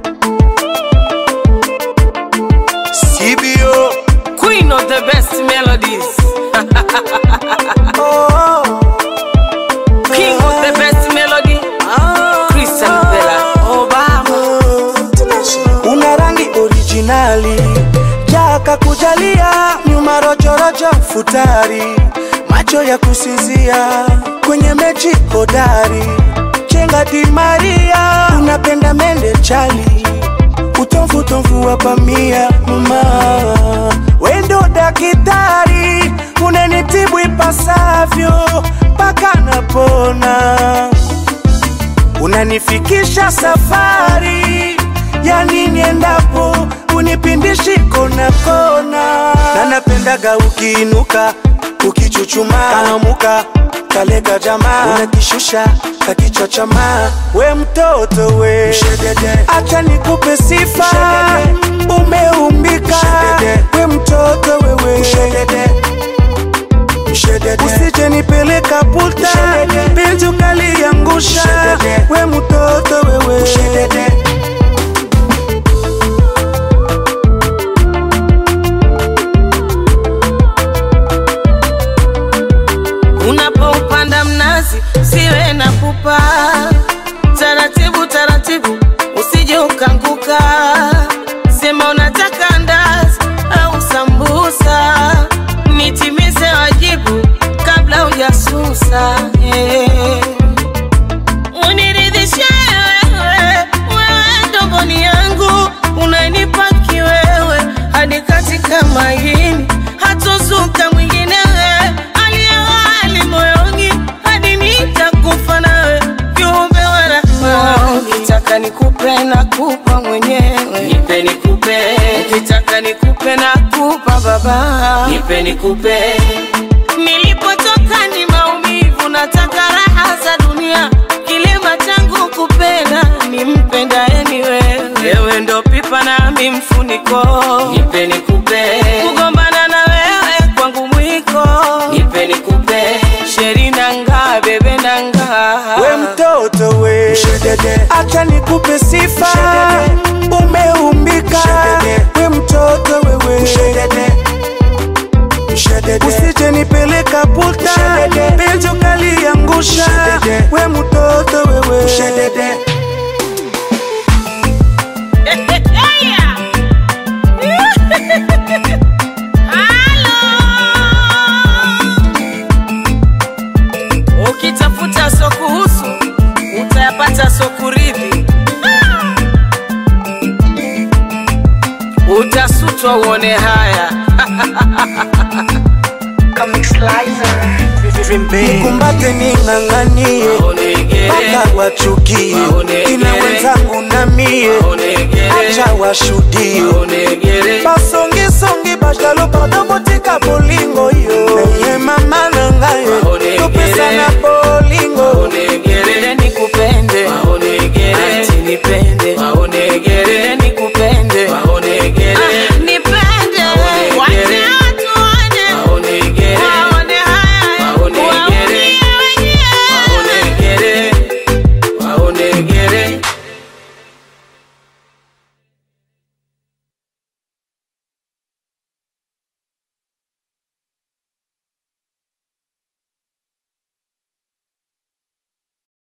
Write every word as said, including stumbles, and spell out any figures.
C B O, Queen of the best melodies. oh, King of the best melody. Christian Bella Obama. Una rangi originali, jaka kujalia, nyuma rojo rojo futari, macho ya kusizia, kwenye mechi hodari, chenga di Maria, unapenda mende chali, utomfu tomfu wapamia mama, wendo dakitari, unenitibu ipasavyo, paka napona, unanifikisha safari, yani niendapo, unipindishi kona kona, na napendaga ukiinuka, ukichuchuma, kanamuka, kalega jamaa, unakishusha, kakichwa chama, we mtoto we, mshedede, acha nikupe sifa, mshedede, umeumbika, mshedede, we mtoto wewe, mshedede, mshedede, usije nipeleka puta, penzi ukaliangusha, we mtoto wewe, mshedede. Unapoupanda mnazi siwe na pupa, taratibu taratibu usije ukanguka, sema unataka ndazi au sambusa, nitimize wajibu kabla hujasusa, yeah. Uniridhishe wewe, wewe ndomboni yangu, unanipa kiwewe hadi katika maini, hatozuka mwingine wewe, aliyewali moyoni hadi nitakufa nawe, viumbe wala ukitaka nikupe na kupa mwenyewe, nipe nikupe, ukitaka nikupe na kupa baba, nipe nikupe, nilipotoka ni maumivu, nataka raha za dunia, kilema changu kupenda, nimpendaye ni wewe, wewe ndo pipa nami mfuniko, nipe nikupe, kugombana na wewe kwangu mwiko, nipe nikupe, sheri nanga bebe nanga, we mtoto we, mshedede, acha nikupe sifa, mshedede, umeumbika, mshedede, we mtoto wewe, mshedede, mshedede, usije nipeleka puta, penzi ukaliangusha, we mtoto wewe, mshedede. Ukitafuta sokuhusu utayapata sokuridhi, utasutwa uone haya. Nikumbate ning'ang'anie, paka wachukie, ina wenzangu na mie, acha washuhudie.